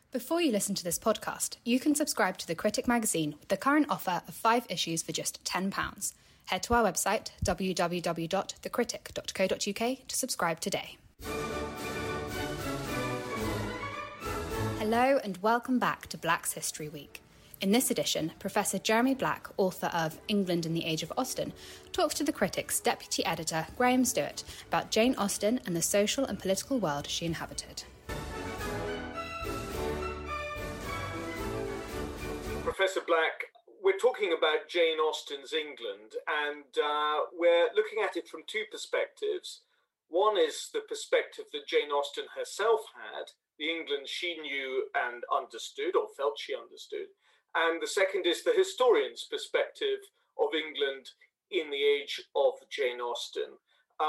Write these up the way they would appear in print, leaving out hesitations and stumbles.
Before you listen to this podcast, you can subscribe to The Critic magazine with the current offer of 5 issues for just £10. Head to our website, www.thecritic.co.uk, to subscribe today. Hello and welcome back to Black's History Week. In this edition, Professor Jeremy Black, author of England in the Age of Austen, talks to The Critic's deputy editor, Graham Stewart, about Jane Austen and the social and political world she inhabited. Professor Black, we're talking about Jane Austen's England, and we're looking at it from two perspectives. One is the perspective that Jane Austen herself had, the England she knew and understood, or felt she understood. And the second is the historian's perspective of England in the age of Jane Austen.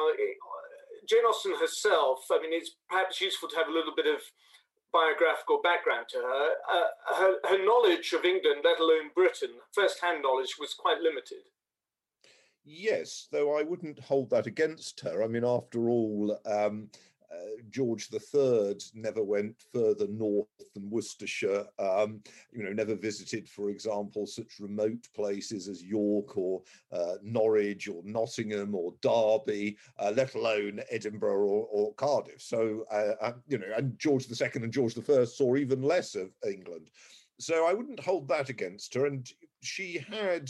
Jane Austen herself, it's perhaps useful to have a little bit of biographical background to her. Her knowledge of England, let alone Britain, first-hand knowledge, was quite limited. Yes, though I wouldn't hold that against her. After all, George III never went further north than Worcestershire, never visited, for example, such remote places as York or Norwich or Nottingham or Derby, let alone Edinburgh or Cardiff. So, and George II and George I saw even less of England. So I wouldn't hold that against her. And she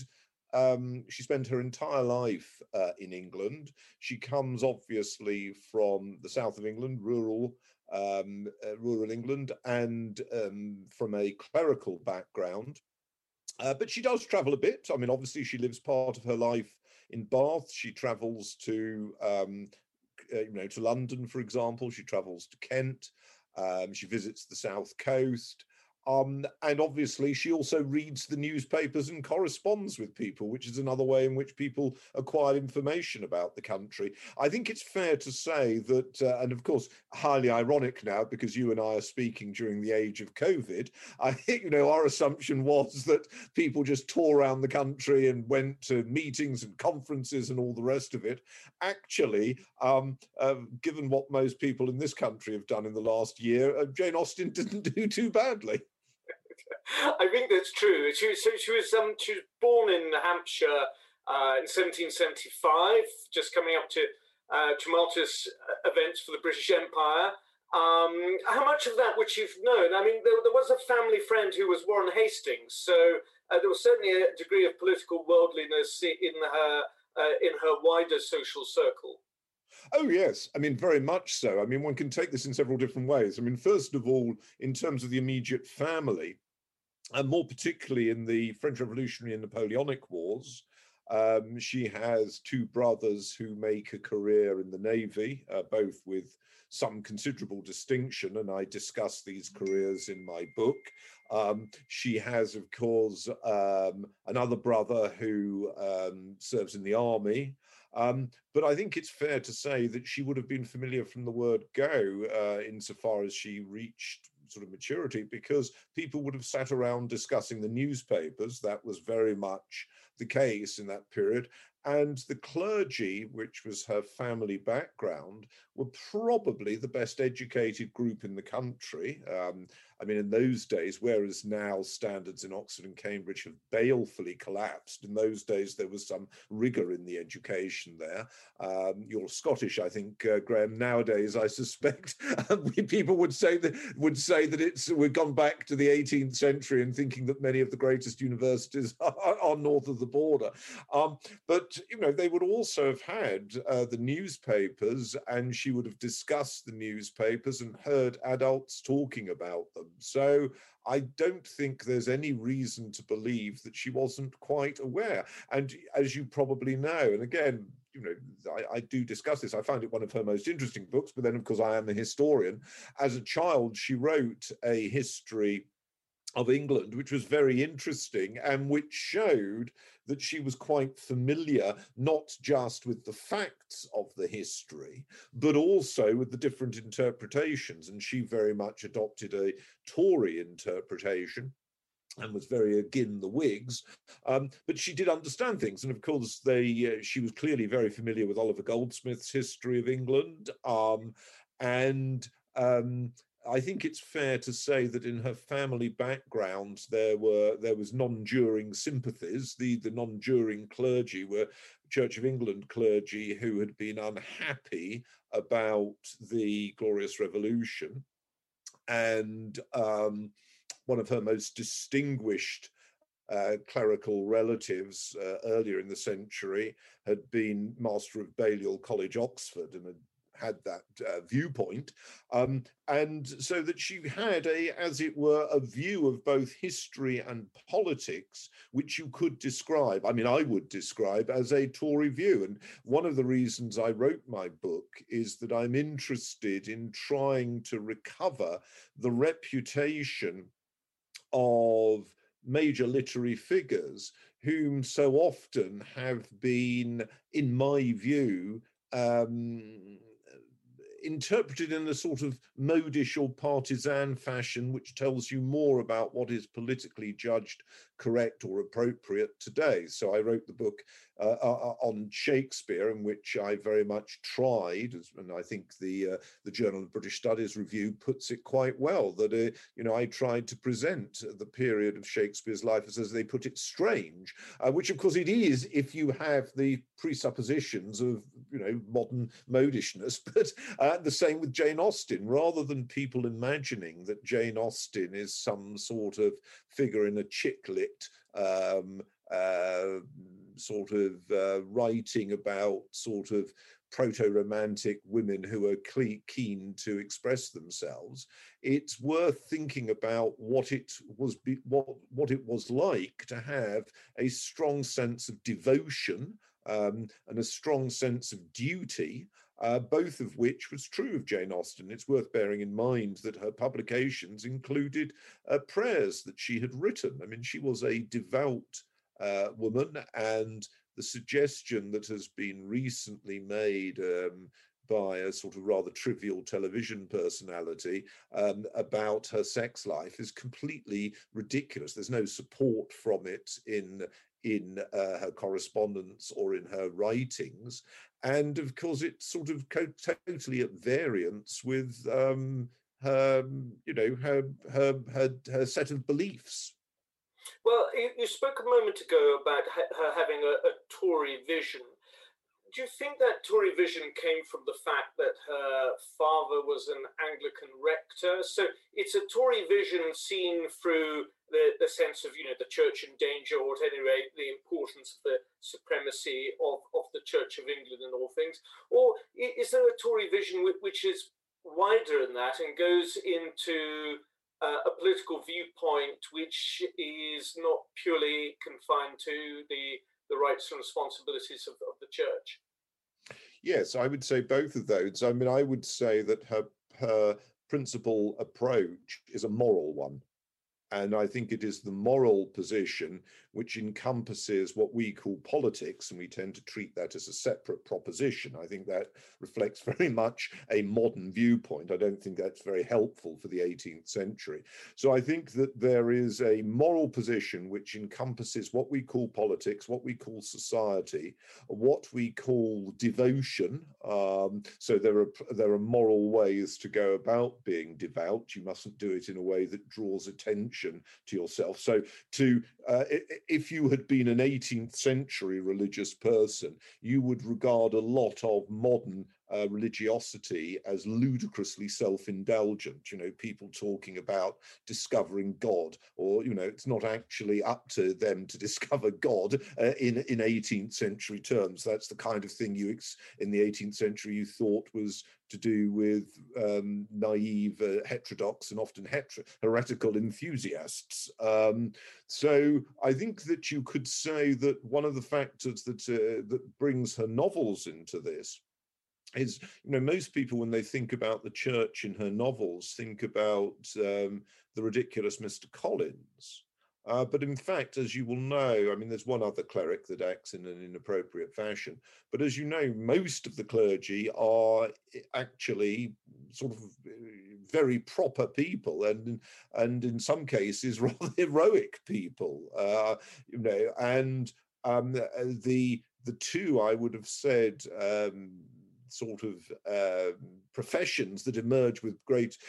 spent her entire life in England. She comes obviously from the south of England, rural England, and from a clerical background. But she does travel a bit. Obviously she lives part of her life in Bath. She travels to London, for example. She travels to Kent. She visits the South Coast. And obviously, she also reads the newspapers and corresponds with people, which is another way in which people acquire information about the country. I think it's fair to say that, and of course, highly ironic now, because you and I are speaking during the age of COVID, I think, our assumption was that people just tore around the country and went to meetings and conferences and all the rest of it. Actually, given what most people in this country have done in the last year, Jane Austen didn't do too badly. I think that's true. She was born in Hampshire in 1775, just coming up to tumultuous events for the British Empire. How much of that would you've known? There was a family friend who was Warren Hastings, so there was certainly a degree of political worldliness in her wider social circle. Oh, yes. Very much so. One can take this in several different ways. First of all, in terms of the immediate family, and more particularly in the French Revolutionary and Napoleonic Wars, she has two brothers who make a career in the Navy, both with some considerable distinction, and I discuss these careers in my book. She has, of course, another brother who serves in the army. But I think it's fair to say that she would have been familiar from the word go insofar as she reached sort of maturity, because people would have sat around discussing the newspapers. That was very much the case in that period. And the clergy, which was her family background, were probably the best educated group in the country. In those days, whereas now standards in Oxford and Cambridge have balefully collapsed, in those days there was some rigour in the education there. You're Scottish, I think, Graham. Nowadays, I suspect people would say that we've gone back to the 18th century and thinking that many of the greatest universities are north of the border. But they would also have had the newspapers, and she would have discussed the newspapers and heard adults talking about them. So I don't think there's any reason to believe that she wasn't quite aware. And as you probably know, and again, I do discuss this. I found it one of her most interesting books, but then, of course, I am a historian. As a child, she wrote a history of England, which was very interesting and which showed that she was quite familiar not just with the facts of the history, but also with the different interpretations. And she very much adopted a Tory interpretation and was very against the Whigs, but she did understand things. And of course, she was clearly very familiar with Oliver Goldsmith's history of England, I think it's fair to say that in her family background there was non-juring sympathies. The non-juring clergy were Church of England clergy who had been unhappy about the Glorious Revolution, and one of her most distinguished clerical relatives earlier in the century had been Master of Balliol College, Oxford, and had that viewpoint, and so that she had as it were, a view of both history and politics, which you could describe, I mean, I would describe as a Tory view. And one of the reasons I wrote my book is that I'm interested in trying to recover the reputation of major literary figures whom so often have been, in my view, interpreted in a sort of modish or partisan fashion, which tells you more about what is politically judged correct or appropriate today. So I wrote the book on Shakespeare, in which I very much tried, and I think the Journal of British Studies review puts it quite well, that I tried to present the period of Shakespeare's life as they put it, strange, which of course it is if you have the presuppositions of modern modishness. But the same with Jane Austen. Rather than people imagining that Jane Austen is some sort of figure in a chick lit sort of writing about sort of proto-romantic women who are keen to express themselves, it's worth thinking about what it was like to have a strong sense of devotion and a strong sense of duty, both of which was true of Jane Austen. It's worth bearing in mind that her publications included prayers that she had written. I mean, she was a devout woman, and the suggestion that has been recently made by a sort of rather trivial television personality about her sex life is completely ridiculous. There's no support from it in her correspondence or in her writings, and of course it's sort of totally at variance with her set of beliefs. Well, you spoke a moment ago about her having a Tory vision. Do you think that Tory vision came from the fact that her father was an Anglican rector? So it's a Tory vision seen through the sense of, the church in danger, or at any rate, the importance of the supremacy of the Church of England in all things? Or is there a Tory vision which is wider than that and goes into a political viewpoint which is not purely confined to the rights and responsibilities of the church? Yes, I would say both of those. I mean, I would say that her principal approach is a moral one. And I think it is the moral position which encompasses what we call politics, and we tend to treat that as a separate proposition. I think that reflects very much a modern viewpoint. I don't think that's very helpful for the 18th century. So I think that there is a moral position which encompasses what we call politics, what we call society, what we call devotion. So there are moral ways to go about being devout. You mustn't do it in a way that draws attention to yourself. So if you had been an 18th century religious person, you would regard a lot of modern religiosity as ludicrously self-indulgent, people talking about discovering God, or it's not actually up to them to discover God in 18th century terms. That's the kind of thing in the 18th century you thought was to do with naive, heterodox, and often heretical enthusiasts. So I think that you could say that one of the factors that brings her novels into this is, most people, when they think about the church in her novels, think about the ridiculous Mr. Collins. But in fact, as you will know, I mean, there's one other cleric that acts in an inappropriate fashion. But as you know, most of the clergy are actually sort of very proper people, and in some cases rather heroic people. And the two, I would have said, sort of professions that emerge with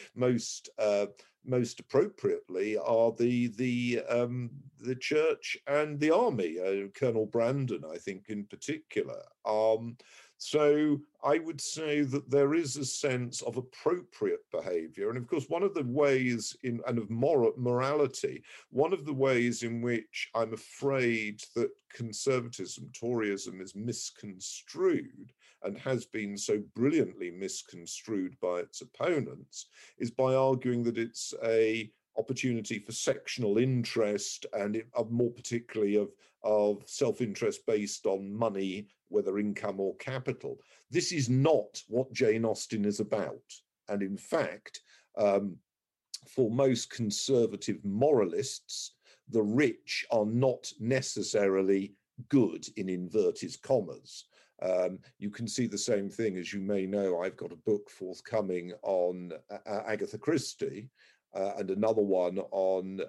most appropriately are the church and the army. Colonel Brandon, I think, in particular. So I would say that there is a sense of appropriate behaviour, and of course, one of the ways of morality, one of the ways in which I'm afraid that conservatism, Toryism, is misconstrued and has been so brilliantly misconstrued by its opponents, is by arguing that it's a opportunity for sectional interest, and more particularly of self-interest based on money, whether income or capital. This is not what Jane Austen is about. And in fact, for most conservative moralists, the rich are not necessarily good, in inverted commas. You can see the same thing, as you may know. I've got a book forthcoming on Agatha Christie, and another one on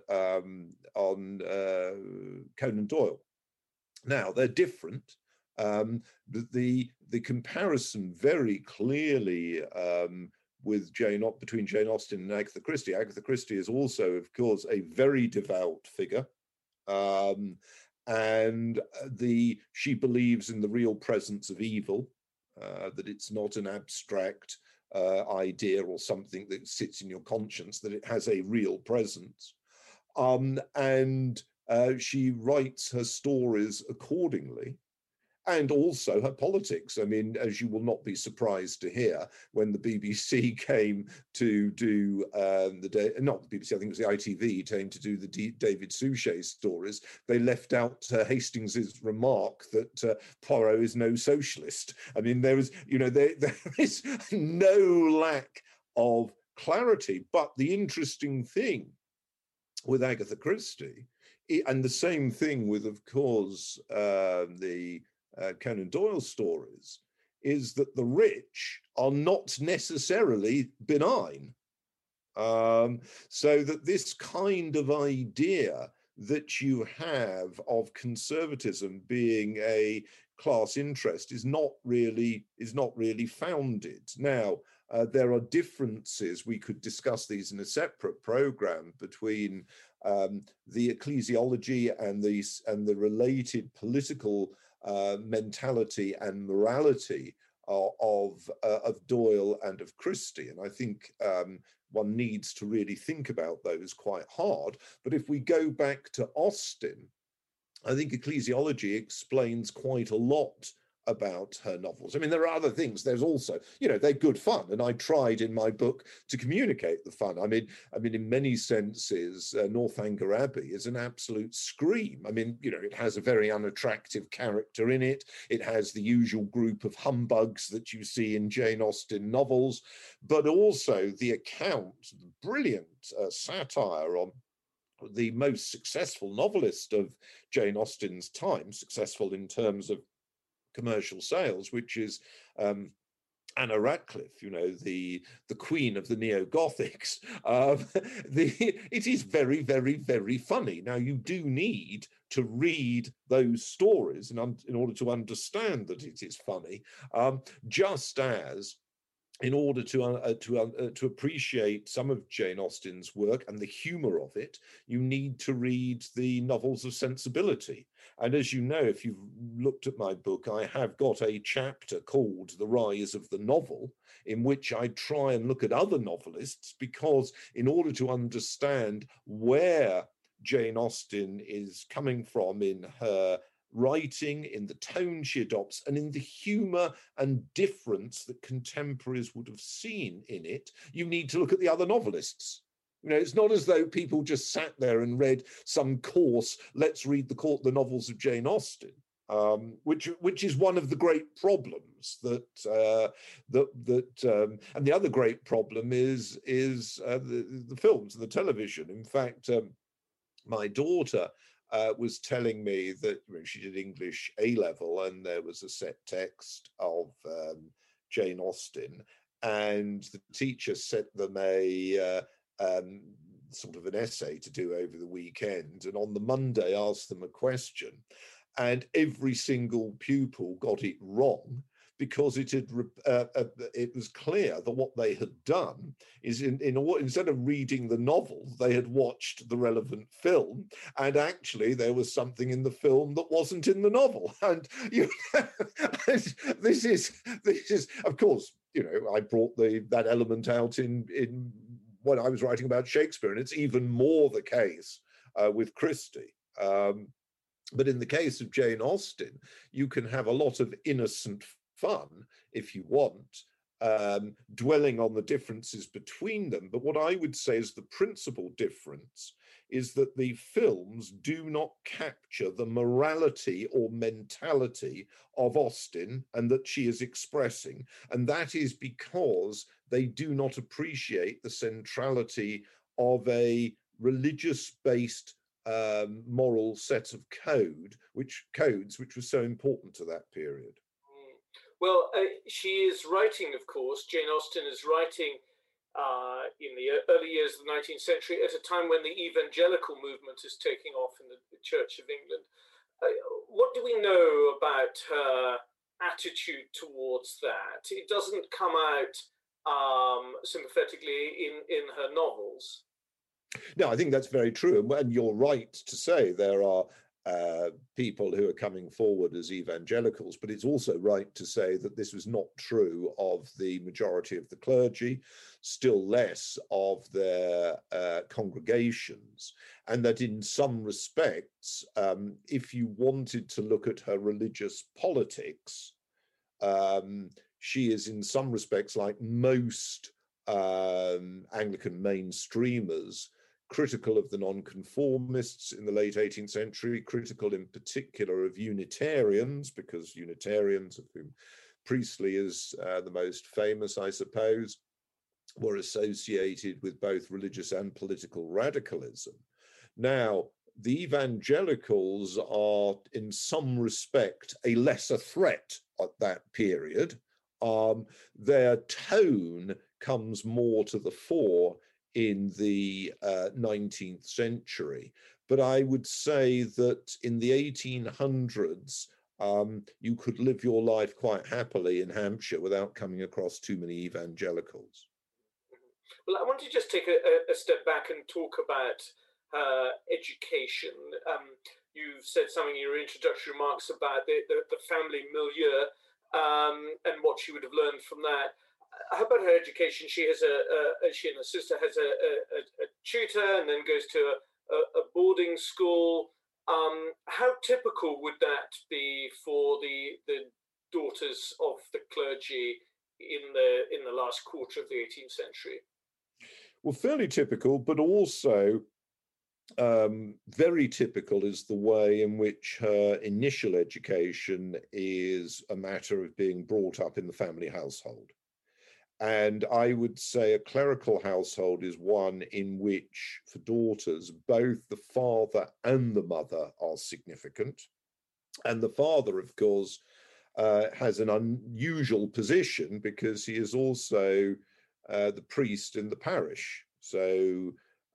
Conan Doyle. Now, they're different. The comparison very clearly between Jane Austen and Agatha Christie. Agatha Christie is also, of course, a very devout figure. And she believes in the real presence of evil, that it's not an abstract idea or something that sits in your conscience, that it has a real presence. And she writes her stories accordingly, and also her politics. I mean, as you will not be surprised to hear, when the BBC came to do not the BBC, I think it was the ITV, came to do the David Suchet stories, they left out Hastings's remark that Poirot is no socialist. I mean, there is no lack of clarity. But the interesting thing with Agatha Christie, and the same thing with, of course, the Conan Doyle stories, is that the rich are not necessarily benign. So that this kind of idea that you have of conservatism being a class interest is not really founded. Now, there are differences. We could discuss these in a separate program between the ecclesiology and the related political mentality and morality of Doyle and of Christie. And I think one needs to really think about those quite hard. But if we go back to Austen, I think ecclesiology explains quite a lot about her novels. I mean, there are other things. There's also, they're good fun, and I tried in my book to communicate the fun. I mean, in many senses, Northanger Abbey is an absolute scream. I mean, it has a very unattractive character in it. It has the usual group of humbugs that you see in Jane Austen novels, but also the account, the brilliant satire on the most successful novelist of Jane Austen's time, successful in terms of commercial sales, which is Anna Radcliffe, the queen of the neo-Gothics. It is very, very, very funny. Now, you do need to read those stories in order to understand that it is funny, just as in order to appreciate some of Jane Austen's work and the humor of it, you need to read the novels of sensibility. And as you know, if you've looked at my book, I have got a chapter called The Rise of the Novel, in which I try and look at other novelists, because in order to understand where Jane Austen is coming from in her writing, in the tone she adopts, and in the humor and difference that contemporaries would have seen in it, you need to look at the other novelists. It's not as though people just sat there and read some course, let's read the novels of Jane Austen, which is one of the great problems and the other great problem is the films and the television. In fact, my daughter was telling me that she did English A-level, and there was a set text of Jane Austen, and the teacher sent them a sort of an essay to do over the weekend, and on the Monday asked them a question, and every single pupil got it wrong, because it was clear that what they had done is instead of reading the novel, they had watched the relevant film, and actually there was something in the film that wasn't in the novel. And this is of course, I brought that element out in when I was writing about Shakespeare, and it's even more the case with Christie. But in the case of Jane Austen, you can have a lot of innocent fun, if you want, dwelling on the differences between them. But what I would say is the principal difference is that the films do not capture the morality or mentality of Austen and that she is expressing. And that is because they do not appreciate the centrality of a religious-based moral set of codes, which was so important to that period. Well, she is writing, of course, Jane Austen is writing in the early years of the 19th century at a time when the evangelical movement is taking off in the Church of England. What do we know about her attitude towards that? It doesn't come out sympathetically in her novels. No, I think that's very true. And you're right to say there are people who are coming forward as evangelicals, but it's also right to say that this was not true of the majority of the clergy, still less of their congregations, and that in some respects, if you wanted to look at her religious politics, she is in some respects, like most Anglican mainstreamers, critical of the nonconformists in the late 18th century, critical in particular of Unitarians, because Unitarians, of whom Priestley is the most famous, I suppose, were associated with both religious and political radicalism. Now, the evangelicals are in some respect a lesser threat at that period. Their tone comes more to the fore in the 19th century. But I would say that in the 1800s, you could live your life quite happily in Hampshire without coming across too many evangelicals. Well, I want to just take a step back and talk about education. You've said something in your introductory remarks about the family milieu and what she would have learned from that. How about her education? She has she and her sister has a tutor and then goes to a boarding school. How typical would that be for the daughters of the clergy in the last quarter of the 18th century? Well, fairly typical, but also very typical is the way in which her initial education is a matter of being brought up in the family household. And I would say a clerical household is one in which, for daughters, both the father and the mother are significant. And the father, of course, has an unusual position because he is also the priest in the parish. So,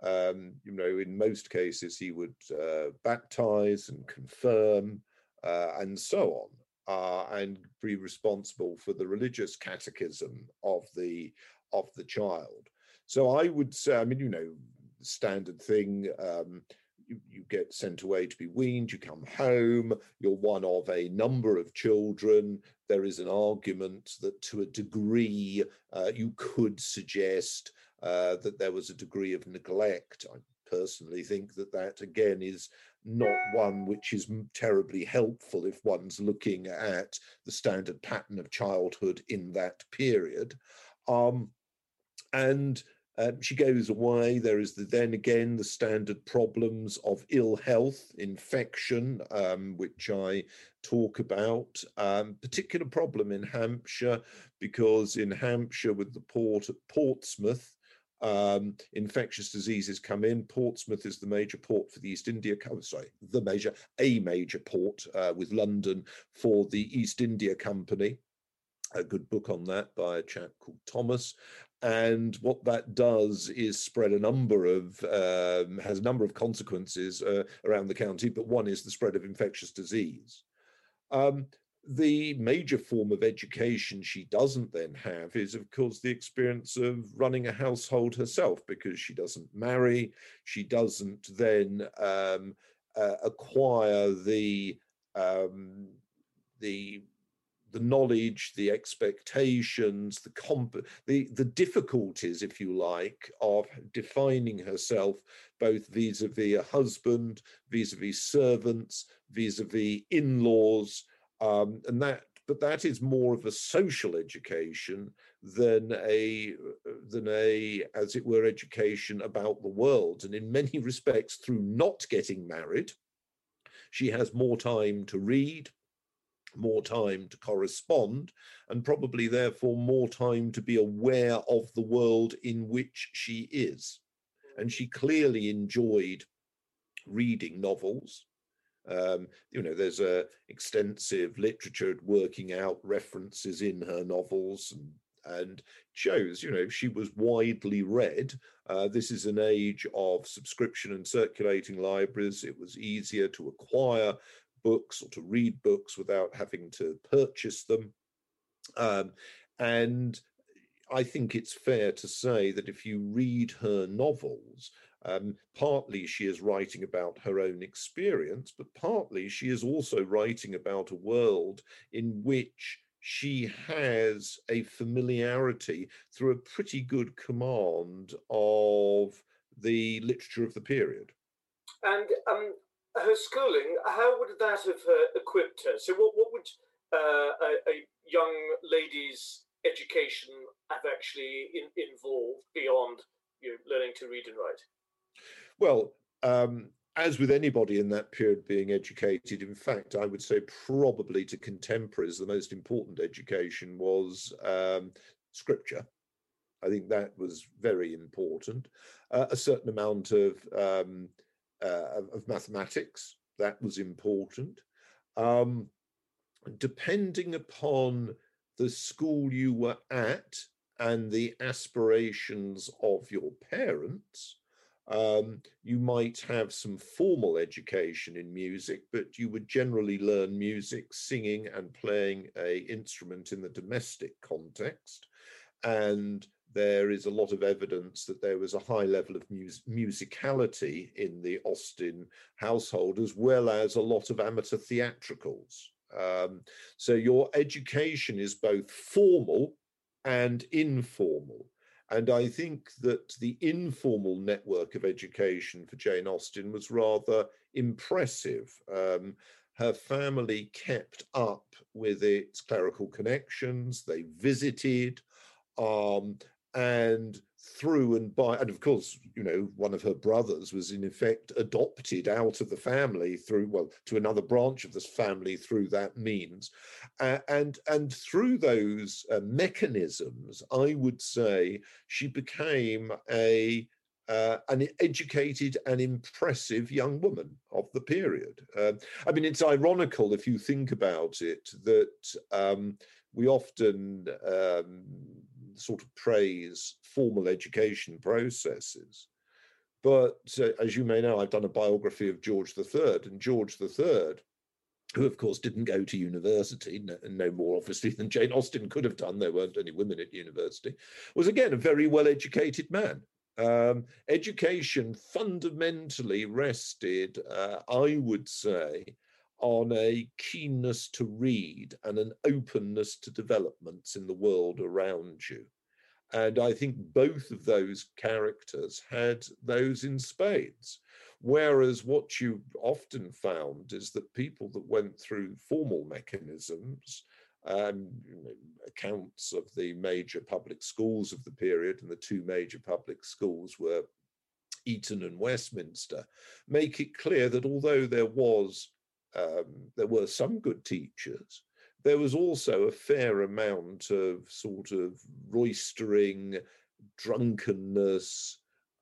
in most cases, he would baptize and confirm and so on. And be responsible for the religious catechism of the child. So I would say, standard thing, you get sent away to be weaned, you come home, you're one of a number of children. There is an argument that to a degree you could suggest that there was a degree of neglect. I personally think that again is not one which is terribly helpful if one's looking at the standard pattern of childhood in that period. She goes away. There is then again the standard problems of ill health, infection, which I talk about. Particular problem in Hampshire, because in Hampshire with the port at Portsmouth, infectious diseases come in. Portsmouth is the major port for the East India Company, a major port with London for the East India Company. A good book on that by a chap called Thomas. And what that does is spread has a number of consequences around the county, but one is the spread of infectious disease. The major form of education she doesn't then have is, of course, the experience of running a household herself, because she doesn't marry. She doesn't then acquire um, the the knowledge, the expectations, the difficulties, if you like, of defining herself, both vis-a-vis a husband, vis-a-vis servants, vis-a-vis in-laws, but that is more of a social education than a, as it were, education about the world. And in many respects, through not getting married, she has more time to read, more time to correspond, and probably therefore more time to be aware of the world in which she is. And she clearly enjoyed reading novels. There's a extensive literature working out references in her novels, and shows, she was widely read. This is an age of subscription and circulating libraries. It was easier to acquire books or to read books without having to purchase them. And I think it's fair to say that if you read her novels, partly she is writing about her own experience, but partly she is also writing about a world in which she has a familiarity through a pretty good command of the literature of the period. And her schooling, how would that have equipped her? So what would a young lady's education have actually involved beyond learning to read and write? Well, as with anybody in that period being educated, in fact, I would say probably to contemporaries, the most important education was scripture. I think that was very important. A certain amount of mathematics, that was important. Depending upon the school you were at and the aspirations of your parents, you might have some formal education in music, but you would generally learn music, singing and playing an instrument in the domestic context. And there is a lot of evidence that there was a high level of musicality in the Austen household, as well as a lot of amateur theatricals. So your education is both formal and informal. And I think that the informal network of education for Jane Austen was rather impressive. Her family kept up with its clerical connections. They visited, and through and by, and of course, one of her brothers was in effect adopted out of the family to another branch of this family through that means. And through those mechanisms, I would say she became an educated and impressive young woman of the period. It's ironical, if you think about it, that we often sort of praise formal education processes. But as you may know, I've done a biography of George III, and George III, who of course didn't go to university, no more obviously than Jane Austen could have done, there weren't any women at university, was again a very well-educated man. Education fundamentally rested, I would say, on a keenness to read and an openness to developments in the world around you. And I think both of those characters had those in spades. Whereas what you often found is that people that went through formal mechanisms, accounts of the major public schools of the period, and the two major public schools were Eton and Westminster, make it clear that although there were some good teachers, there was also a fair amount of sort of roistering, drunkenness,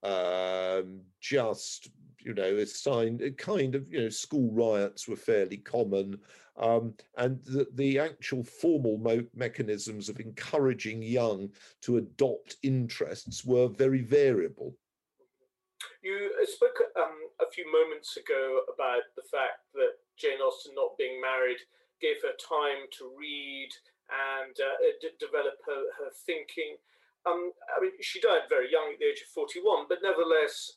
school riots were fairly common, and the actual formal mechanisms of encouraging young to adopt interests were very variable. You spoke a few moments ago about the fact that Jane Austen not being married gave her time to read and develop her thinking. I mean, she died very young at the age of 41, but nevertheless,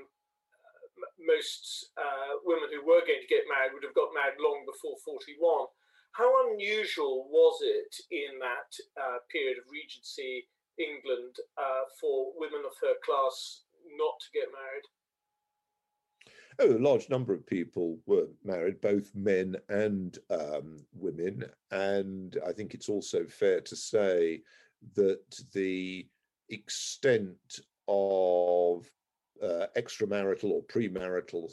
most women who were going to get married would have got married long before 41. How unusual was it in that period of Regency England for women of her class not to get married? Oh, a large number of people were married, both men and women. And I think it's also fair to say that the extent of extramarital or premarital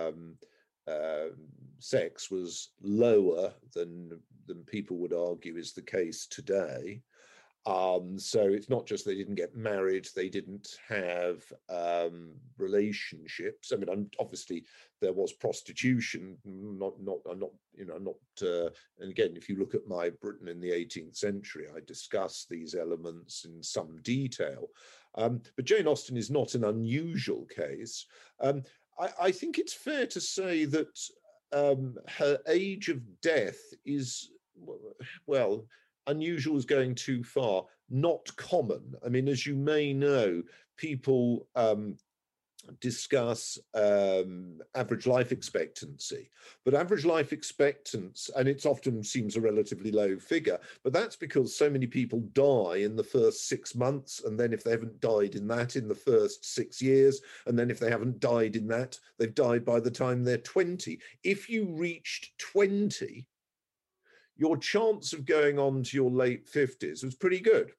sex was lower than people would argue is the case today. So it's not just they didn't get married; they didn't have relationships. I mean, obviously there was prostitution. Not. And again, if you look at my Britain in the 18th century, I discuss these elements in some detail. But Jane Austen is not an unusual case. I think it's fair to say that her age of death is, well, unusual is going too far, not common. I mean, as you may know, people discuss average life expectancy, but average life expectancy, and it often seems a relatively low figure, but that's because so many people die in the first 6 months, and then if they haven't died in the first 6 years, and then if they haven't died in that, they've died by the time they're 20. If you reached 20, your chance of going on to your late 50s was pretty good.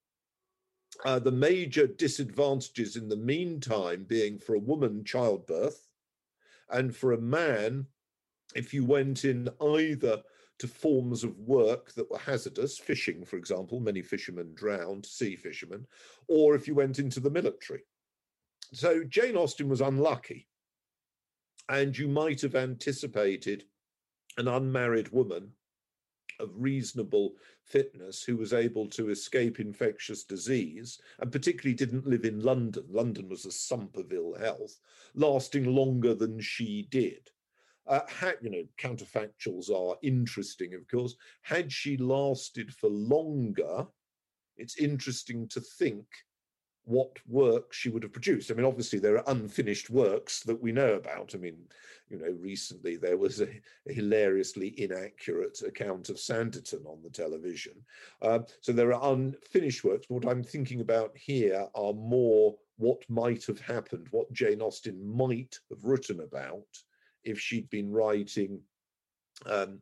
The major disadvantages in the meantime being for a woman, childbirth, and for a man, if you went in either to forms of work that were hazardous, fishing, for example, many fishermen drowned, sea fishermen, or if you went into the military. So Jane Austen was unlucky, and you might have anticipated an unmarried woman of reasonable fitness who was able to escape infectious disease, and particularly didn't live in London. London was a sump of ill health, lasting longer than she did. Counterfactuals are interesting, of course. Had she lasted for longer, it's interesting to think what work she would have produced. I mean, obviously there are unfinished works that we know about. I mean, recently there was a hilariously inaccurate account of Sanditon on the television. So there are unfinished works. What I'm thinking about here are more what might have happened, what Jane Austen might have written about if she'd been writing in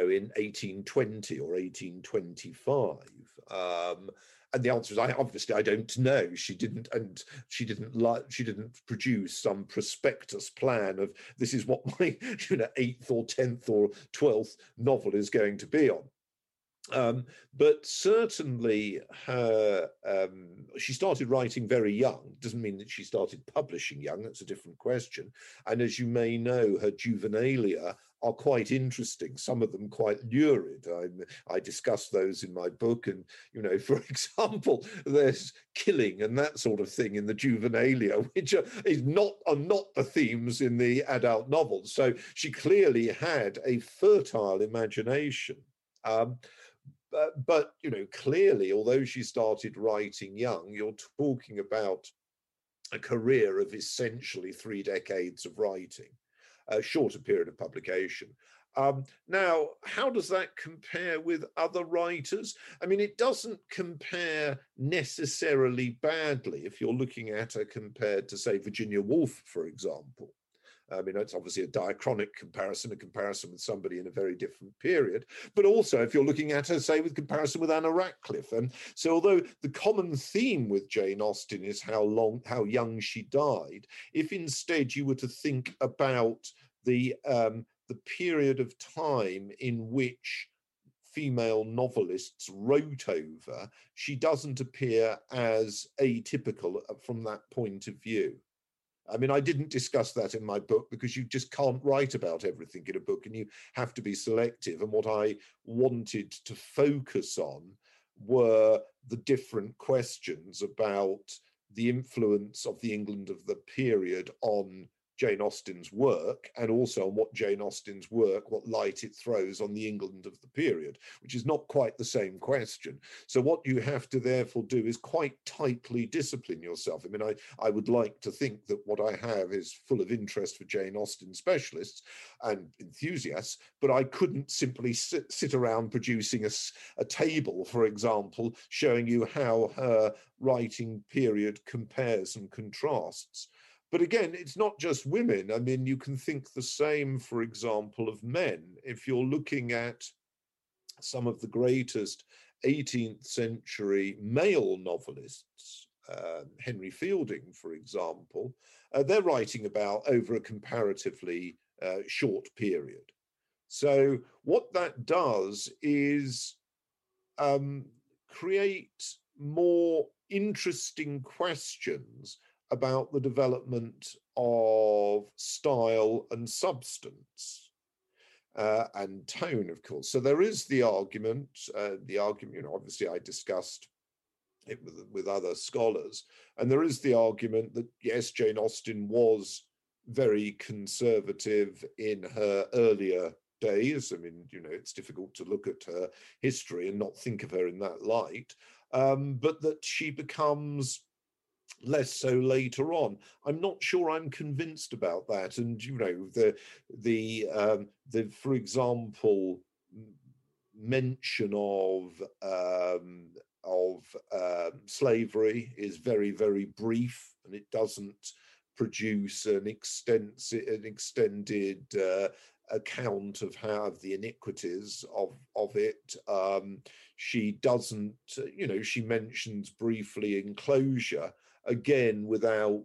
1820 or 1825. And the answer is, I don't know. She didn't produce some prospectus plan of this is what my 8th or 10th or 12th novel is going to be on. But certainly she started writing very young. Doesn't mean that she started publishing young. That's a different question. And as you may know, her juvenilia are quite interesting, some of them quite lurid. I discuss those in my book, and for example, there's killing and that sort of thing in the juvenilia, which are not the themes in the adult novels. So she clearly had a fertile imagination. But clearly, although she started writing young, you're talking about a career of essentially 3 decades of writing. A shorter period of publication. Now, how does that compare with other writers? I mean, it doesn't compare necessarily badly if you're looking at her compared to, say, Virginia Woolf, for example. I mean, it's obviously a diachronic comparison, a comparison with somebody in a very different period, but also if you're looking at her, say, with comparison with Anna Radcliffe. And so although the common theme with Jane Austen is how young she died, if instead you were to think about the period of time in which female novelists wrote over, she doesn't appear as atypical from that point of view. I mean, I didn't discuss that in my book because you just can't write about everything in a book and you have to be selective. And what I wanted to focus on were the different questions about the influence of the England of the period on Jane Austen's work, and also on what Jane Austen's work, what light it throws on the England of the period, which is not quite the same question. So what you have to therefore do is quite tightly discipline yourself. I mean, I would like to think that what I have is full of interest for Jane Austen specialists and enthusiasts, but I couldn't simply sit around producing a table, for example, showing you how her writing period compares and contrasts. But again, it's not just women. I mean, you can think the same, for example, of men. If you're looking at some of the greatest 18th century male novelists, Henry Fielding, for example, they're writing about over a comparatively short period. So what that does is create more interesting questions about the development of style and substance and tone, of course. So there is the argument, obviously I discussed it with other scholars, and there is the argument that, yes, Jane Austen was very conservative in her earlier days. I mean, it's difficult to look at her history and not think of her in that light, but that she becomes less so later on. I'm not sure I'm convinced about that. And the for example, mention of slavery is very, very brief, and it doesn't produce an extended account of the iniquities of it. She doesn't, she mentions briefly enclosure, again without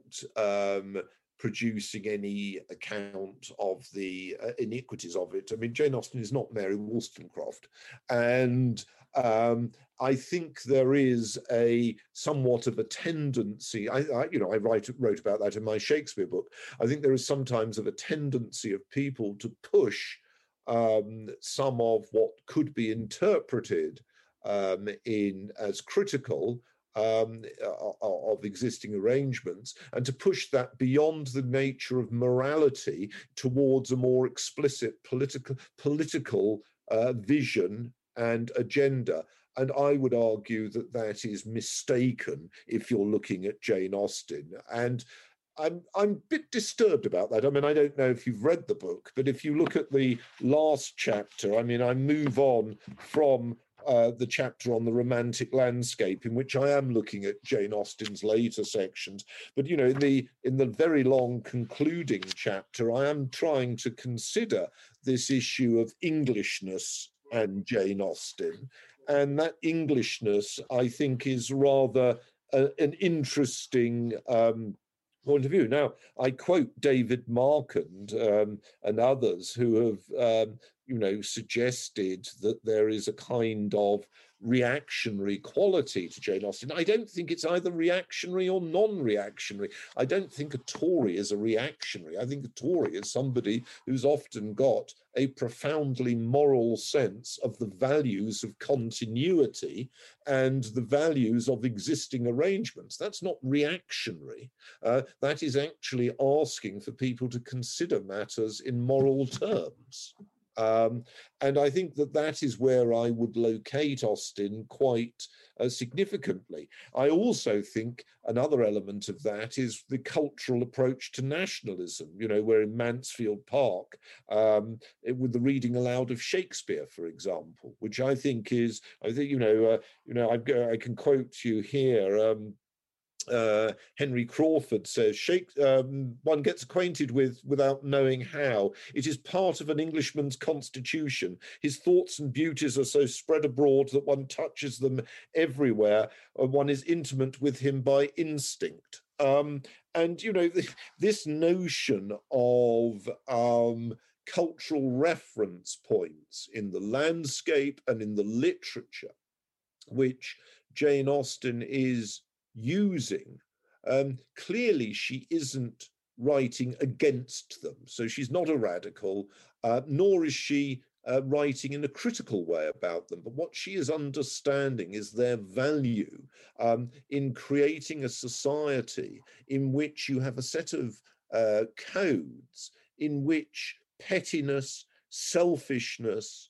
producing any account of the iniquities of it. I mean, Jane Austen is not Mary Wollstonecraft, and I think there is somewhat of a tendency. I wrote about that in my Shakespeare book. I think there is sometimes of a tendency of people to push some of what could be interpreted as critical of existing arrangements, and to push that beyond the nature of morality towards a more explicit political vision and agenda. And I would argue that that is mistaken if you're looking at Jane Austen. And I'm a bit disturbed about that. I mean, I don't know if you've read the book, but if you look at the last chapter, I mean, I move on from the chapter on the romantic landscape, in which I am looking at Jane Austen's later sections. But, in the very long concluding chapter, I am trying to consider this issue of Englishness and Jane Austen. And that Englishness, I think, is rather an interesting point of view. Now, I quote David Marquand and others who have, suggested that there is a kind of reactionary quality to Jane Austen. I don't think it's either reactionary or non-reactionary. I don't think a Tory is a reactionary. I think a Tory is somebody who's often got a profoundly moral sense of the values of continuity and the values of existing arrangements. That's not reactionary. That is actually asking for people to consider matters in moral terms. And I think that is where I would locate Austen quite significantly. I also think another element of that is the cultural approach to nationalism. We're in Mansfield Park with the reading aloud of Shakespeare, for example, which I think is, I can quote you here. Henry Crawford says, one gets acquainted without knowing how. It is part of an Englishman's constitution. His thoughts and beauties are so spread abroad that one touches them everywhere. One is intimate with him by instinct. And, this notion of cultural reference points in the landscape and in the literature, which Jane Austen is using, clearly she isn't writing against them. So she's not a radical, nor is she writing in a critical way about them. But what she is understanding is their value in creating a society in which you have a set of codes in which pettiness, selfishness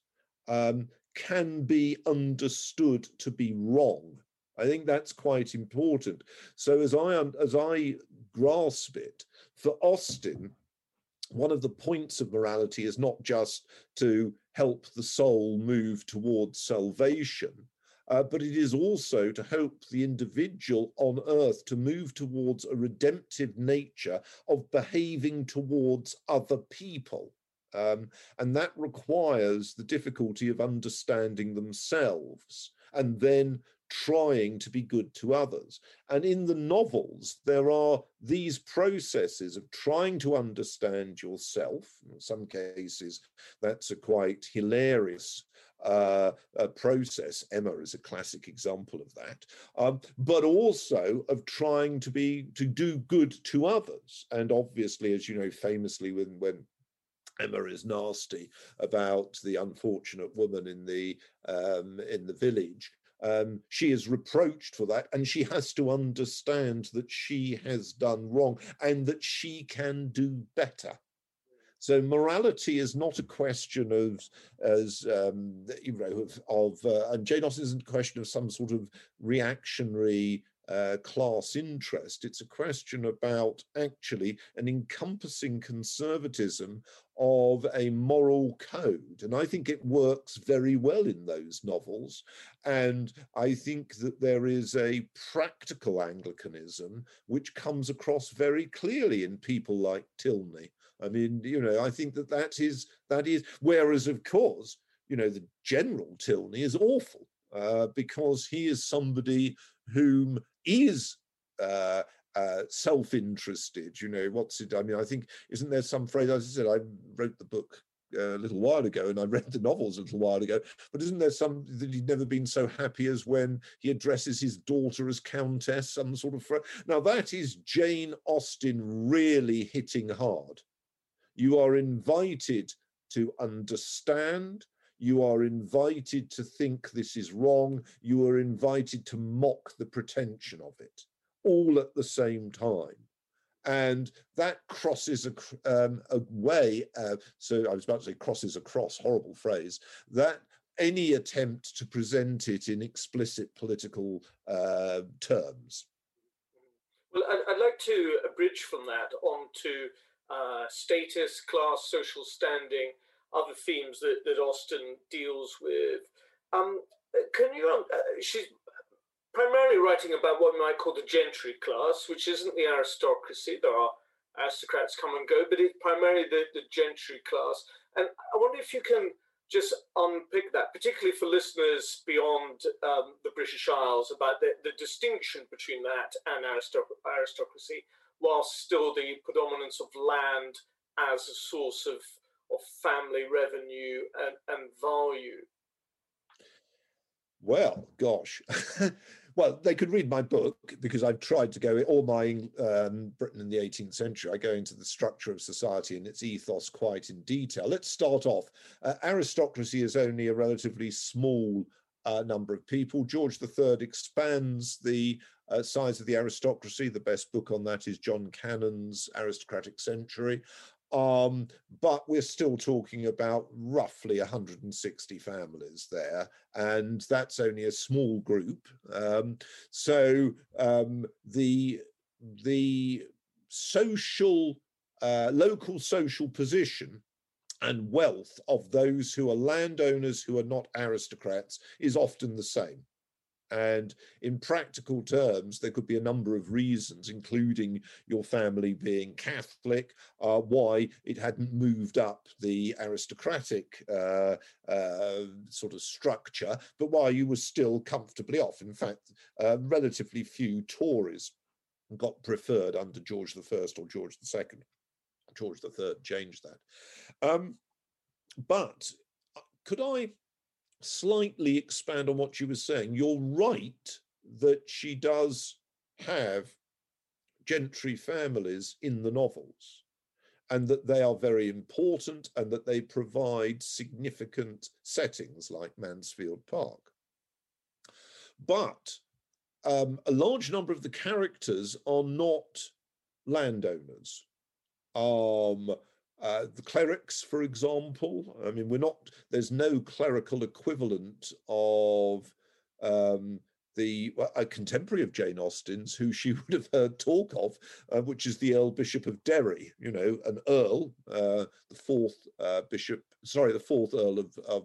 can be understood to be wrong. I think that's quite important. So as I grasp it, for Austin, one of the points of morality is not just to help the soul move towards salvation, but it is also to help the individual on earth to move towards a redemptive nature of behaving towards other people. And that requires the difficulty of understanding themselves and then trying to be good to others. And in the novels, there are these processes of trying to understand yourself. In some cases, that's a quite hilarious process. Emma is a classic example of that, but also of trying to do good to others. And obviously, as you know, famously when Emma is nasty about the unfortunate woman in the village, she is reproached for that, and she has to understand that she has done wrong and that she can do better. So morality is not a question of, and Jane Austen isn't a question of some sort of reactionary class interest. It's a question about actually an encompassing conservatism of a moral code. And I think it works very well in those novels. And I think that there is a practical Anglicanism which comes across very clearly in people like Tilney. I mean, I think that is, whereas of course, the general Tilney is awful because he is somebody whom is self-interested. I think, isn't there some phrase, as I said, I wrote the book a little while ago and I read the novels a little while ago, but isn't there some that he'd never been so happy as when he addresses his daughter as Countess, some sort of phrase. Now that is Jane Austen really hitting hard. You are invited to understand. You are invited to think this is wrong. You are invited to mock the pretension of it, all at the same time. And that crosses a way, so I was about to say crosses across, horrible phrase, that any attempt to present it in explicit political terms. Well, I'd like to bridge from that onto status, class, social standing, other themes that Austen deals with. She's primarily writing about what we might call the gentry class, which isn't the aristocracy. There are aristocrats come and go, but it's primarily the gentry class. And I wonder if you can just unpick that, particularly for listeners beyond the British Isles, about the distinction between that and aristocracy, whilst still the predominance of land as a source of family revenue and value. Well, gosh. Well, they could read my book because I've tried to go, all my Britain in the 18th century, I go into the structure of society and its ethos quite in detail. Let's start off. Aristocracy is only a relatively small number of people. George III expands the size of the aristocracy. The best book on that is John Cannon's Aristocratic Century. But we're still talking about roughly 160 families there, and that's only a small group. So the social, local social position and wealth of those who are landowners who are not aristocrats is often the same. And in practical terms, there could be a number of reasons, including your family being Catholic, why it hadn't moved up the aristocratic sort of structure, but why you were still comfortably off. In fact, relatively few Tories got preferred under George I or George II. George III changed that. But could I slightly expand on what you were saying? You're right that she does have gentry families in the novels, and that they are very important and that they provide significant settings like Mansfield Park. But a large number of the characters are not landowners. the clerics, for example. I mean, there's no clerical equivalent of a contemporary of Jane Austen's, who she would have heard talk of, which is the Earl Bishop of Derry, an earl, the fourth Earl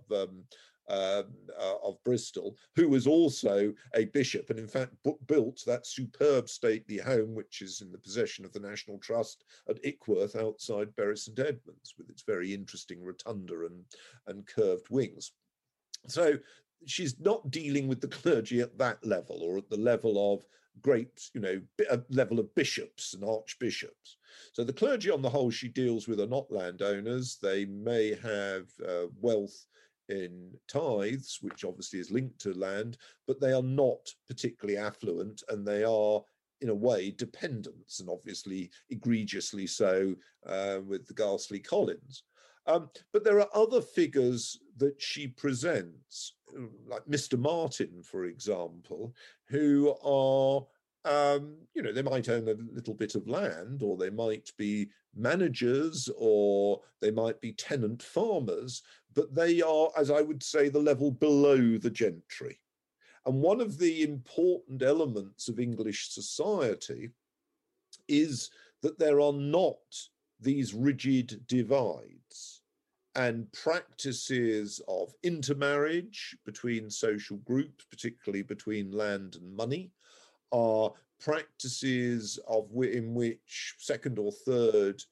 of Bristol, who was also a bishop, and in fact built that superb stately home, which is in the possession of the National Trust at Ickworth outside Bury St Edmunds, with its very interesting rotunda and curved wings. So she's not dealing with the clergy at that level, or at the level of great, level of bishops and archbishops. So the clergy on the whole she deals with are not landowners. They may have wealth in tithes, which obviously is linked to land, but they are not particularly affluent, and they are in a way dependents, and obviously egregiously so with the ghastly Collins. But there are other figures that she presents, like Mr. Martin, for example, who are, they might own a little bit of land, or they might be managers, or they might be tenant farmers, but they are, as I would say, the level below the gentry. And one of the important elements of English society is that there are not these rigid divides, and practices of intermarriage between social groups, particularly between land and money, are practices in which second or third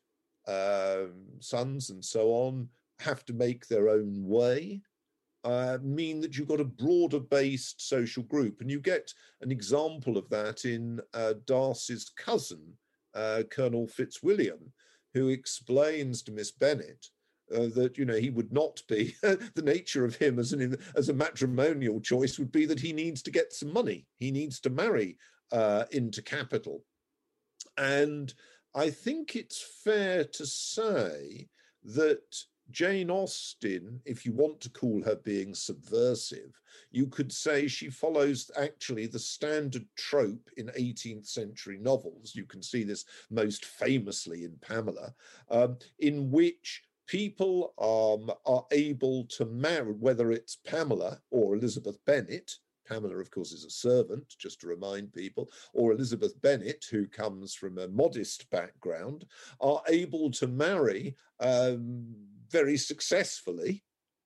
sons and so on have to make their own way, mean that you've got a broader based social group. And you get an example of that in Darcy's cousin, Colonel Fitzwilliam, who explains to Miss Bennet that he would not be the nature of him as a matrimonial choice would be that he needs to get some money, he needs to marry into capital. And I think it's fair to say that Jane Austen, if you want to call her being subversive, you could say she follows actually the standard trope in 18th century novels. You can see this most famously in Pamela, in which people are able to marry, whether it's Pamela or Elizabeth Bennet. Pamela, of course, is a servant, just to remind people, or Elizabeth Bennet, who comes from a modest background, are able to marry very successfully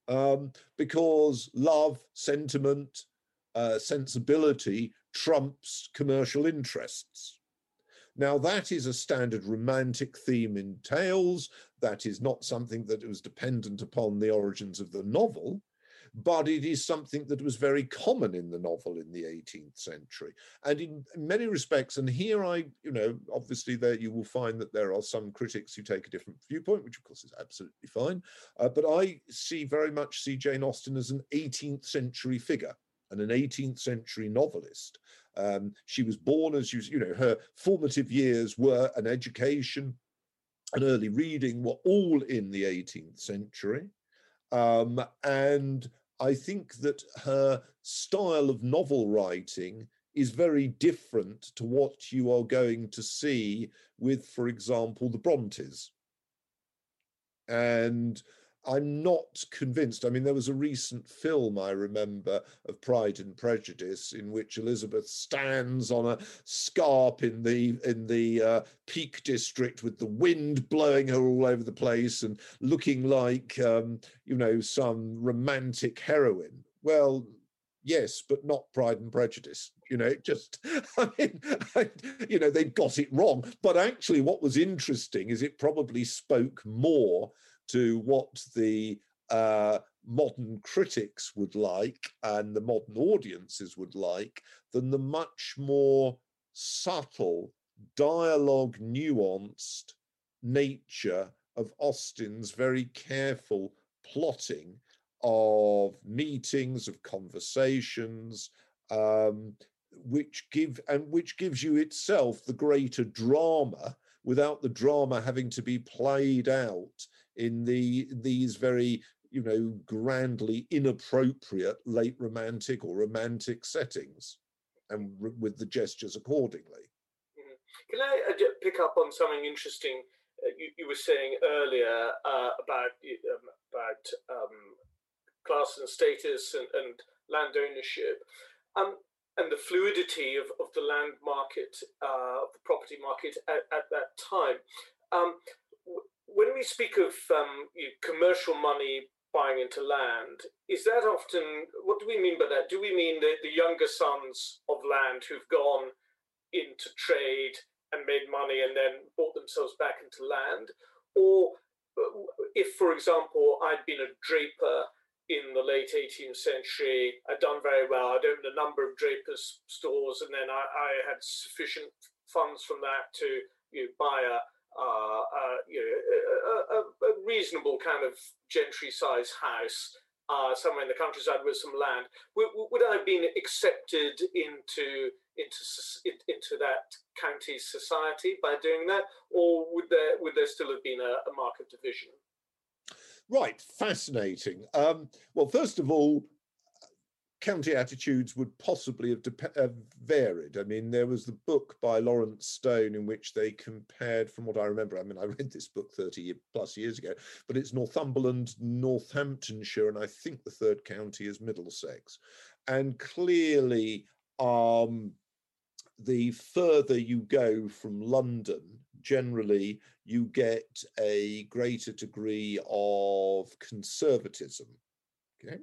because love, sentiment, sensibility trumps commercial interests. Now, that is a standard romantic theme in tales. That is not something that was dependent upon the origins of the novel, but it is something that was very common in the novel in the 18th century. And in many respects, and here obviously there you will find that there are some critics who take a different viewpoint, which of course is absolutely fine, but I very much see Jane Austen as an 18th century figure and an 18th century novelist. She was born as, her formative years were an education, and early reading were all in the 18th century. And I think that her style of novel writing is very different to what you are going to see with, for example, the Brontes. And I'm not convinced. I mean, there was a recent film, I remember, of Pride and Prejudice, in which Elizabeth stands on a scarp in the Peak District with the wind blowing her all over the place and looking like, some romantic heroine. Well, yes, but not Pride and Prejudice. They got it wrong. But actually, what was interesting is it probably spoke more to what the modern critics would like and the modern audiences would like than the much more subtle, dialogue nuanced nature of Austen's very careful plotting of meetings, of conversations, which gives you itself the greater drama without the drama having to be played out in these very, grandly inappropriate late romantic or romantic settings, and with the gestures accordingly. Can I pick up on something interesting you were saying earlier about class and status and land ownership, and the fluidity of the land market, the property market at that time. When we speak of commercial money buying into land, is that often, what do we mean by that? Do we mean the younger sons of land who've gone into trade and made money and then bought themselves back into land? Or if, for example, I'd been a draper in the late 18th century, I'd done very well, I'd owned a number of drapers' stores, and then I had sufficient funds from that to buy a reasonable kind of gentry-sized house somewhere in the countryside with some land. Would I have been accepted into that county's society by doing that, or would there still have been a market division? Right, fascinating. Well, first of all, county attitudes would possibly have varied. I mean, there was the book by Lawrence Stone in which they compared, from what I remember, I mean, I read this book 30 plus years ago, but it's Northumberland, Northamptonshire, and I think the third county is Middlesex. And clearly, the further you go from London, generally you get a greater degree of conservatism. Okay.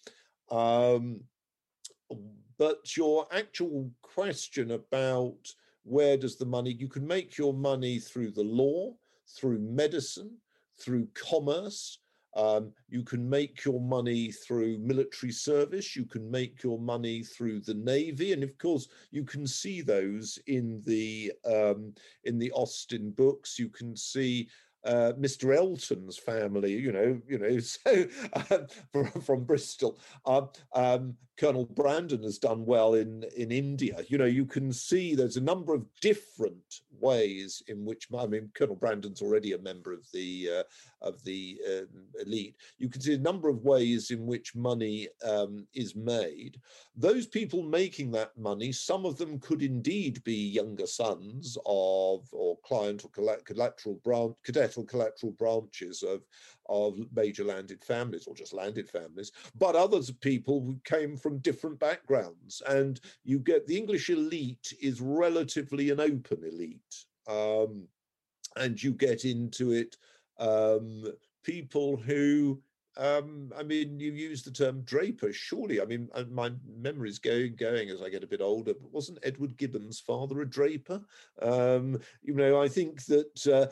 But your actual question about where does the money, you can make your money through the law, through medicine, through commerce. You can make your money through military service. You can make your money through the Navy, and of course, you can see those in the Austen books. You can see Mr. Elton's family, so from Bristol. Colonel Brandon has done well in India. You can see there's a number of different ways in which, I mean, Colonel Brandon's already a member of the elite. You can see a number of ways in which money is made. Those people making that money, some of them could indeed be younger sons of, or client or collateral branches of major landed families, or just landed families, but others are people who came from different backgrounds. And you get, the English elite is relatively an open elite. And you get into it people who, I mean, you use the term draper, surely. I mean, my memory's going as I get a bit older, but wasn't Edward Gibbon's father a draper? I think that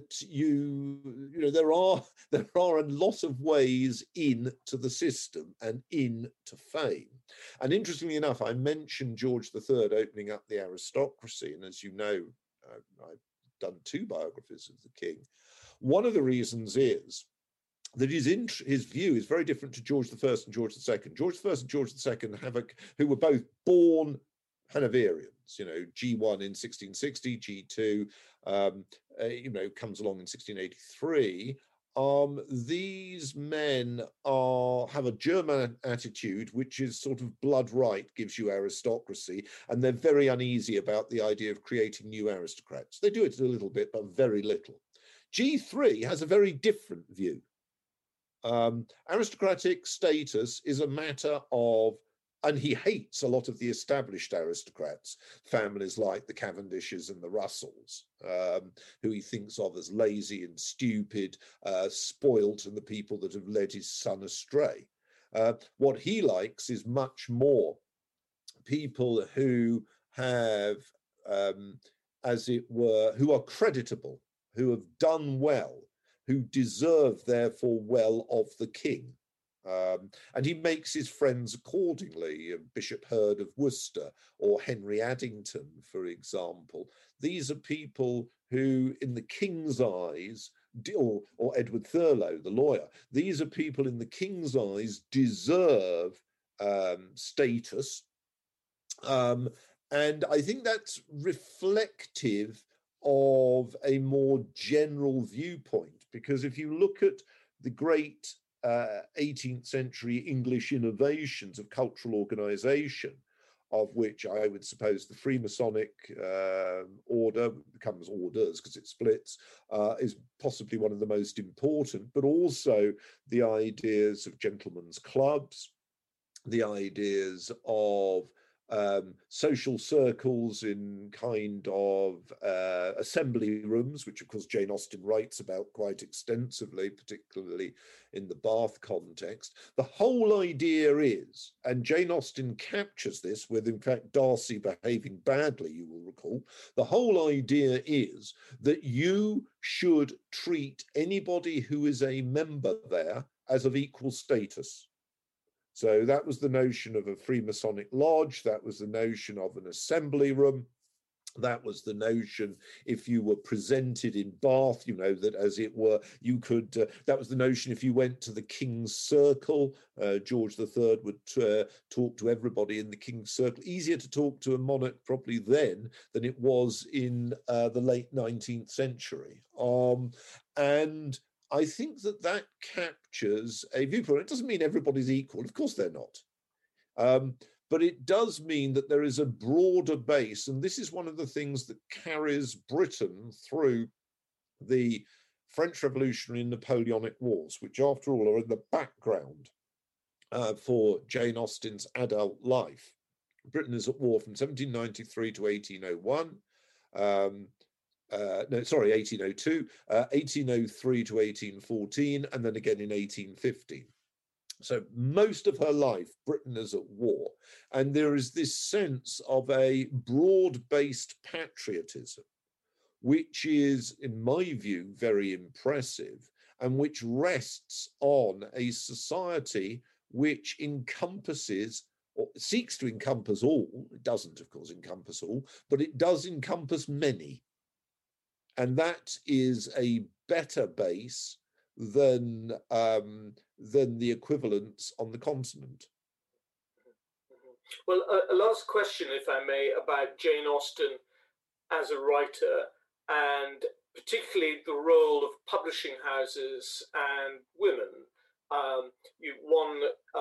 there are a lot of ways into the system and into fame. And interestingly enough, I mentioned George III opening up the aristocracy, and as you know, I've done 2 biographies of the king. One of the reasons is that his view is very different to George I and George II. George I and George II who were both born Hanoverians. G1 in 1660, G2, comes along in 1683. These men have a German attitude, which is sort of blood right, gives you aristocracy, and they're very uneasy about the idea of creating new aristocrats. They do it a little bit, but very little. G3 has a very different view. Aristocratic status is a matter of, and he hates a lot of the established aristocrats, families like the Cavendishes and the Russells, who he thinks of as lazy and stupid, spoilt, and the people that have led his son astray. What he likes is much more people who have, as it were, who are creditable, who have done well, who deserve, therefore, well of the king. And he makes his friends accordingly. Bishop Hurd of Worcester or Henry Addington, for example. These are people who, in the king's eyes, or Edward Thurlow, the lawyer, these are people in the king's eyes deserve status. And I think that's reflective of a more general viewpoint, because if you look at the great 18th century English innovations of cultural organization, of which I would suppose the Freemasonic order becomes orders because it splits, is possibly one of the most important, but also the ideas of gentlemen's clubs, the ideas of social circles in kind of assembly rooms, which of course Jane Austen writes about quite extensively, particularly in the Bath context. The whole idea is, and Jane Austen captures this with, in fact, Darcy behaving badly, you will recall, the whole idea is that you should treat anybody who is a member there as of equal status. So that was the notion of a Freemasonic lodge, that was the notion of an assembly room, that was the notion if you were presented in Bath, you know, that as it were, you could, that was the notion if you went to the King's Circle, George III would talk to everybody in the King's Circle, easier to talk to a monarch probably then than it was in the late 19th century. And I think that that captures a viewpoint. It doesn't mean everybody's equal. Of course they're not. But it does mean that there is a broader base. And this is one of the things that carries Britain through the French Revolutionary and Napoleonic Wars, which after all are in the background for Jane Austen's adult life. Britain is at war from 1793 to 1801. 1802, 1803 to 1814, and then again in 1815. So most of her life, Britain is at war. And there is this sense of a broad-based patriotism, which is, in my view, very impressive, and which rests on a society which encompasses, or seeks to encompass all. It doesn't, of course, encompass all, but it does encompass many. And that is a better base than the equivalents on the continent. Well, a last question, if I may, about Jane Austen as a writer, and particularly the role of publishing houses and women. One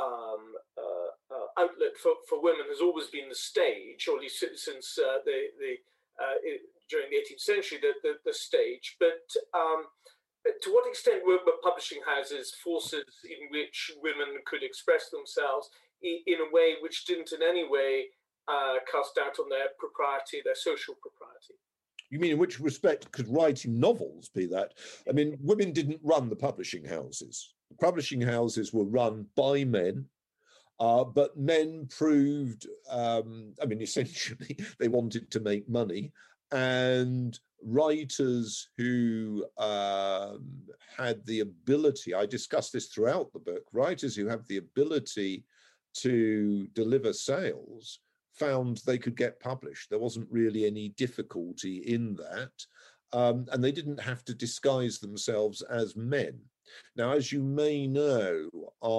outlet for women has always been the stage, or at least since during the 18th century, the stage. But to what extent were publishing houses forces in which women could express themselves in a way which didn't in any way cast doubt on their propriety, their social propriety? You mean in which respect could writing novels be that? I mean, women didn't run the publishing houses. The publishing houses were run by men. But men proved, essentially, they wanted to make money. And writers who had the ability, I discuss this throughout the book, writers who have the ability to deliver sales found they could get published. There wasn't really any difficulty in that. And they didn't have to disguise themselves as men. Now, as you may know,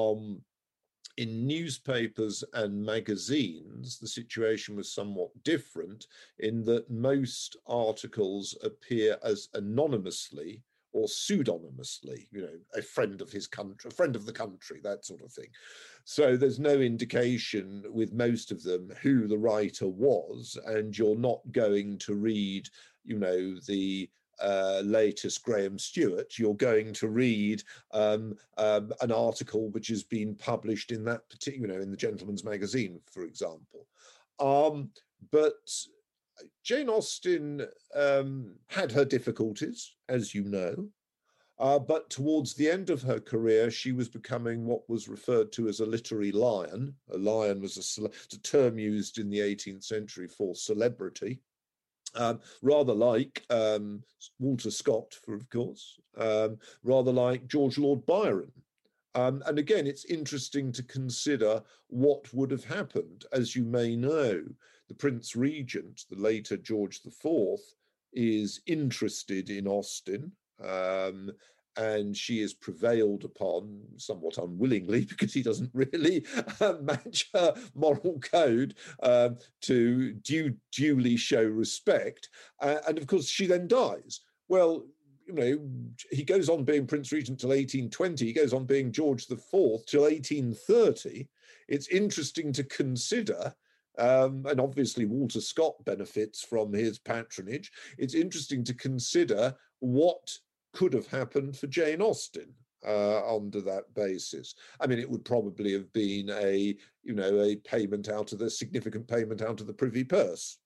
in newspapers and magazines, the situation was somewhat different in that most articles appear as anonymously or pseudonymously, you know, a friend of his country, a friend of the country, that sort of thing. So there's no indication with most of them who the writer was, and you're not going to read, you know, the latest Graham Stewart. You're going to read an article which has been published in that particular, you know, in the Gentleman's Magazine, for example. But Jane Austen had her difficulties, as you know, but towards the end of her career, she was becoming what was referred to as a literary lion. A lion was a term used in the 18th century for celebrity. Rather like Walter Scott, of course, rather like George Lord Byron. And again, it's interesting to consider what would have happened. As you may know, the Prince Regent, the later George IV, is interested in Austen, and she is prevailed upon somewhat unwillingly because he doesn't really match her moral code to duly show respect. And of course, she then dies. Well, you know, he goes on being Prince Regent till 1820. He goes on being George IV till 1830. It's interesting to consider And obviously Walter Scott benefits from his patronage. It's interesting to consider what could have happened for Jane Austen under that basis. I mean, it would probably have been a payment out of the significant payment out of the Privy Purse.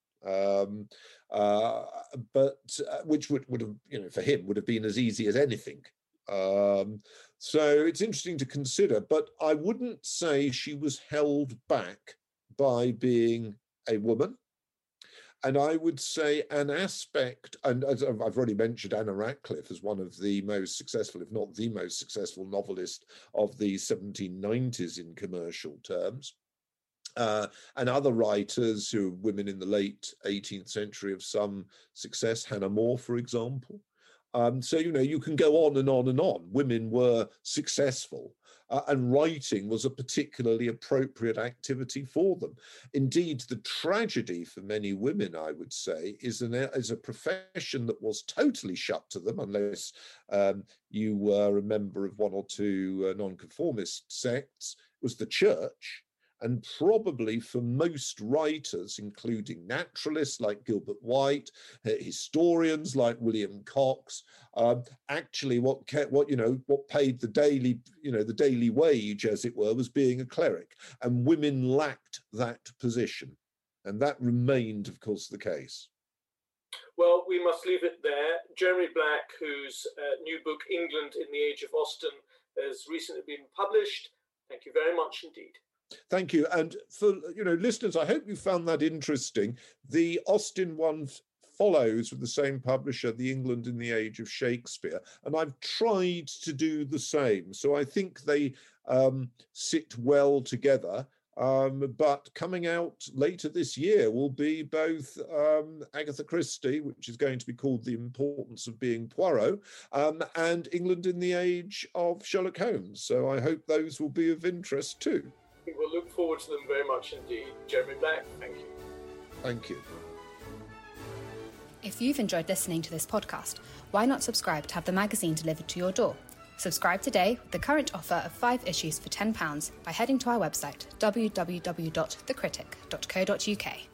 But which would have, for him, would have been as easy as anything. So it's interesting to consider, but I wouldn't say she was held back by being a woman. And I would say an aspect, and as I've already mentioned, Anna Radcliffe as one of the most successful, if not the most successful novelist of the 1790s in commercial terms. And other writers who were women in the late 18th century of some success, Hannah More, for example. So, you can go on and on and on. Women were successful, and writing was a particularly appropriate activity for them. Indeed, the tragedy for many women, I would say, is a profession that was totally shut to them, unless you were a member of one or two nonconformist sects, was the church. And probably for most writers, including naturalists like Gilbert White, historians like William Cox, actually what paid the daily wage, as it were, was being a cleric, and women lacked that position, and that remained, of course, the case. Well, we must leave it there. Jeremy Black, whose new book England in the Age of Austen has recently been published. Thank you very much indeed. Thank you. And for listeners, I hope you found that interesting. The Austen one follows with the same publisher, The England in the Age of Shakespeare, and I've tried to do the same. So I think they sit well together. But coming out later this year will be both Agatha Christie, which is going to be called The Importance of Being Poirot, and England in the Age of Sherlock Holmes. So I hope those will be of interest too. We will look forward to them very much indeed. Jeremy Black, thank you. Thank you. If you've enjoyed listening to this podcast, why not subscribe to have the magazine delivered to your door? Subscribe today with the current offer of 5 issues for £10 by heading to our website, www.thecritic.co.uk.